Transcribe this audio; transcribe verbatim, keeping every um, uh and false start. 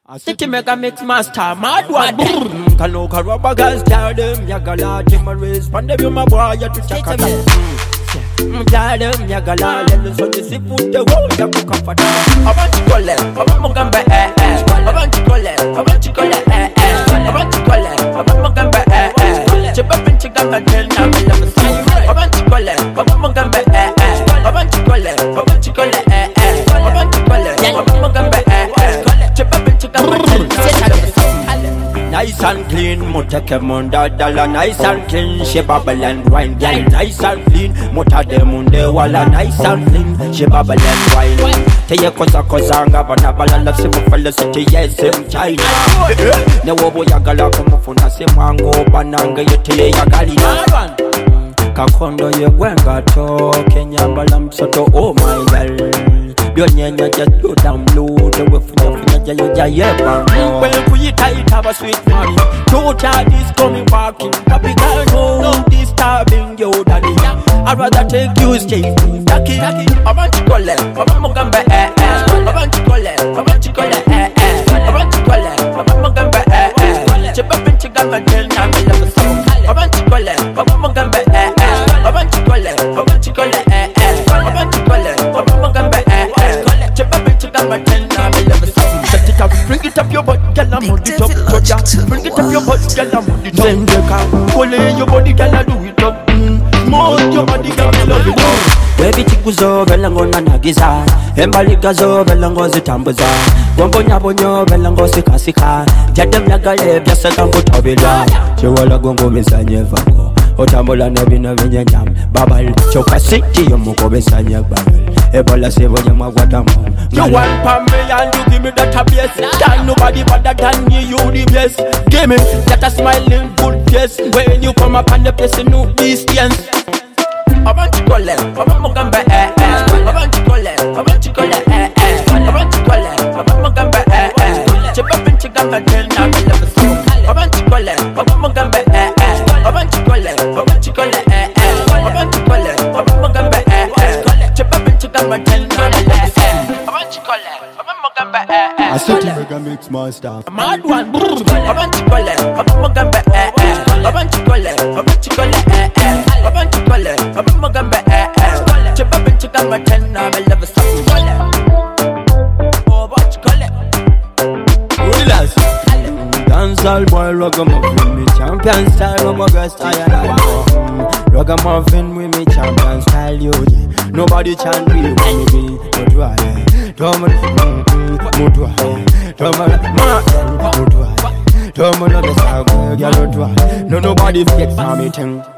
City mega mix master, mad one. Can no car rubber girls tell them ya gala Tim raise pande you my boy ya to check out. Tell them ya gala let us on the sea put the wall ya cook up for them. I want to call it, I want to come eh eh. I want to call it, I want to call it eh eh. I want to call it, I want to come eh eh. Chip up and chicken and then I will love it. I want to call it, I want to come eh eh. I want to call it, I want to call it eh eh. I want to call it, I want to come eh eh. Chip up and chicken and then nice and clean, mota kemunda dala. Nice and clean, she bubble and wine. Yeah, nice and clean, mota demunde wala. Nice and clean, she bubble and wine. Teye kosa kosa anga bana bala love se mufala city yes in China. Ne wobo ya gala kumufuna se mango bananga yete ya gali na. Kakondo ye wenga to Kenya balam soto oh my girl. Nyanya just go download the way for your jaya jaya. Well, we tight have a sweet money. Two charges coming walking. Happy girl, no disturbing your daddy. I'd rather take you straight. Taki, I want to call it. I want to come back. I want to call it. I want to call it. I want to call it. I want to come back. Chip up and chicken and then I'm in love with some. I want to call it. I want to come back. I want to call it. I want to call it. I want to call it. I want to come back. Bring it up your butt, girl, I'm on the top. Bring it up your butt, girl, I'm on the top. Then you can pull in your body, girl, I do it up. More your body, girl, I love it up. Baby chikuzo, velango na nagiza. Embaliga zo, velango zitambuza. Gombo nyabonyo, velango sikasika. Jadem yagale, biasa kango tabila. Chewala gongo misanye vango. Otambola nebina venye nyam. Babal, choka city, yomoko besanye babal. Ebola sevo nyama guadamo. You want for me and you give me that a place. Tell nobody better than you, you the best. Give me that a smiling good face. When you come up on the place, you know distance. I want to call it, I want to come back, eh eh. I want to call it, I want to call it, eh eh. I want to call it, I want to come back, eh eh. Chip up and chicken and then I will love it. I want to call it, I want to come back, eh eh. I want to call it, I want to call it, eh eh. I want to call it, I want to come back, eh eh. Chip up and chicken and then I will love it. I said to mega mix master. Mad one. I want to call it. I want to come eh eh. I want to call it. I want to call it eh eh. I want to call it. I want to come eh eh. Chip up and chicken my ten. I will love it. Call it. Oh, what you call it? Relax. Dancehall boy, ragamuffin me champion style. I'm a girl style. Ragamuffin with me champion style. You, nobody can be with me. Don't try. Don't Mutwa, Tomala, Mutwa, Tomala, the Saga, Yellow, no nobody fix for me.